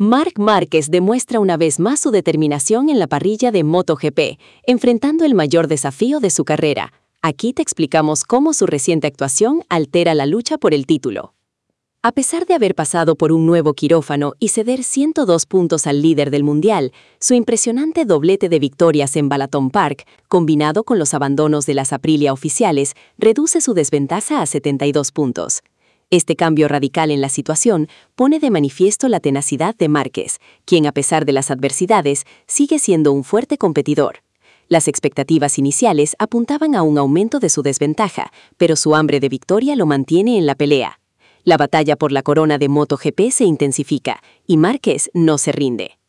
Marc Márquez demuestra una vez más su determinación en la parrilla de MotoGP, enfrentando el mayor desafío de su carrera. Aquí te explicamos cómo su reciente actuación altera la lucha por el título. A pesar de haber pasado por un nuevo quirófano y ceder 102 puntos al líder del mundial, su impresionante doblete de victorias en Balaton Park, combinado con los abandonos de las Aprilia oficiales, reduce su desventaja a 72 puntos. Este cambio radical en la situación pone de manifiesto la tenacidad de Márquez, quien a pesar de las adversidades sigue siendo un fuerte competidor. Las expectativas iniciales apuntaban a un aumento de su desventaja, pero su hambre de victoria lo mantiene en la pelea. La batalla por la corona de MotoGP se intensifica y Márquez no se rinde.